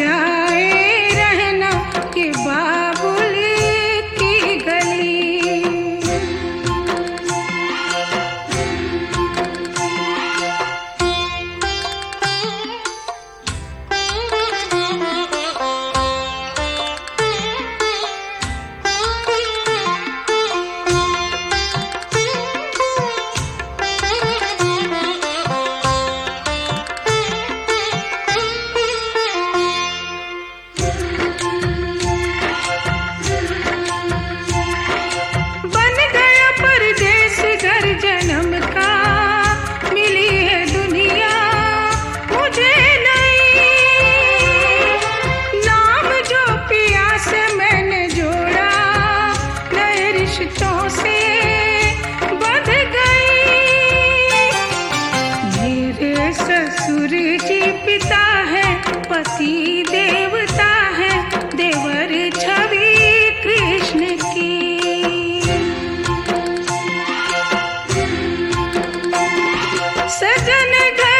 जाए रहना के बाबुल की गली। बन गया परदेस घर जन्म का, मिली है दुनिया मुझे नई। नाम जो पिया से मैंने जोड़ा, नए रिश्तों से बंध गई। मेरे ससुर जी पिता है, पति देवता है, देवर छवि कृष्ण की। सजन घर